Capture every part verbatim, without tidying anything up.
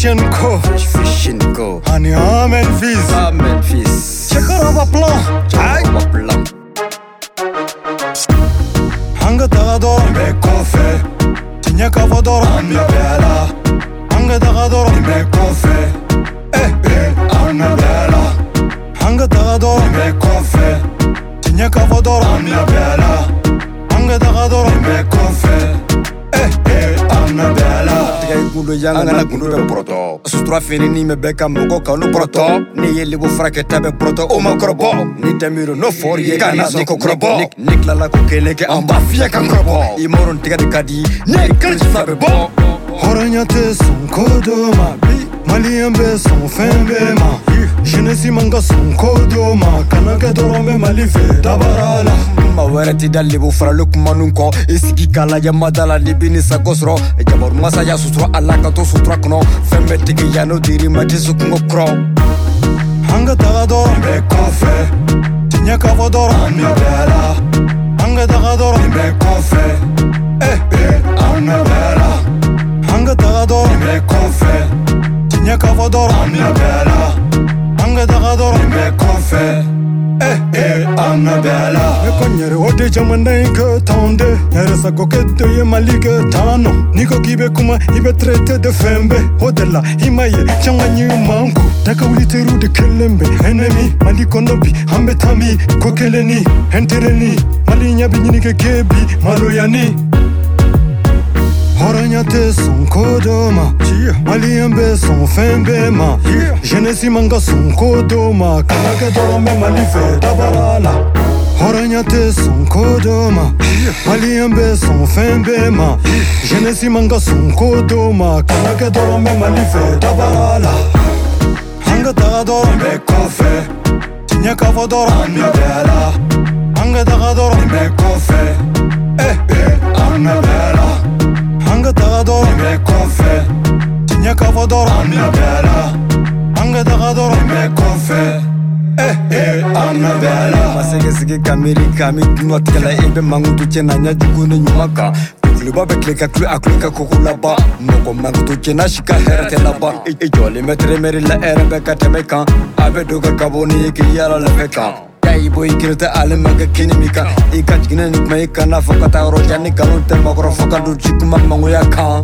and Co. Fish, fish and Co. Honey, amen, fizz. Amen, fizz. Check out our plan. Check out our plan. Hanga tagador, me cofe. Tinya cavador, Anna Bella. Hanga tagador, me cofe. Eh, eh, Anna Bella. Hanga tagador, me cofe. Tinya cavador, Anna Bella. Hanga tagador, me cofe. Eh, eh, Anna Bella. Gundo yang ngana gundo be proto sutra fini ni me beka moko kanu proto ni yeli bu fraketa be proto o ma krobo ni tamiro no for ye kana so ko krobo nik nik la la ko kele ke amba fia kan krobo i moron tiga de kadi ni kan sa be bo horanya te son kodo ma mali ambe son fembe ma jenesi manga son kodo ma kana ke dorome mali fe dabarala ma werati dalli bu fra luk manun ko isiki kala jama dala libini sa kosro e jamor masa ya sutra alla ka to sutra kono fembe tigi ya no diri ma tisu ko kro hanga tagador me kofe tinya kavodor Anna Bella hanga tagador me kofe eh eh Anna Bella hanga tagador me kofe tinya kavodor Anna Bella hanga tagador me kofe eh eh Anna Bella me konyere ode jamandai ke tonde yere sa koketo ye malike tano niko kibe kuma ibe traite de fembe odela himaye changanyi manku taka uliteru de kelembe enemy maliko nobi hambe tami kokeleni entereni malinya binyini ke kebi maloyani horanya te son kodoma mali ambe son fembe ma jenesi manga son kodoma kanake dorome mali fe dabarala horanya te son kodoma mali ambe son fembe ma jenesi manga son kodoma kanake dorome mali fe dabarala hanga tagador me kofe tinya kavodor Anna Bella hanga tagador me kofe eh eh Anna Bella hanga tagador me kofe tinya kavodor Anna Bella hanga tagador me kofe eh eh Anna Bella masege sege kameri kami dunwa tkala ebe mangutu chena nya jugune nyumaka Kluba be klika klu aklika kokula ba moko mangutu chena shika herate la ba e jole metre meri la era be kateme kan abe dogar kaboni ke yala la beka Yai boy kirta alemaga kinimika ikach gina nikmai kana fokata rojani kalonte magro fokadu chikuma manguya kan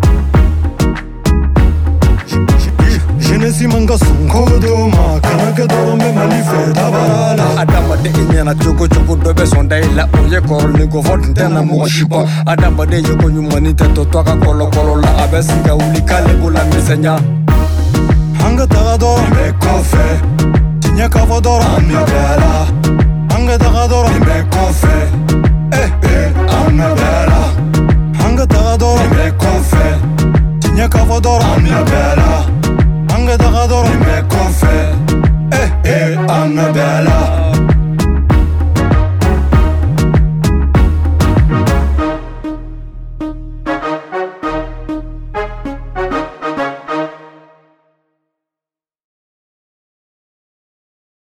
jenesi manga son kodoma kanake dorome mali fe dabarala adama de inyana choko choko dobe sondai la oye korni go vote na mo shipa adama de yoko nyumani te to toka kolo kolo la abesinga ulikale bula misenya hanga tagador me kofe tinya kavodor Anna Bella hanga tagador me kofe eh eh Anna Bella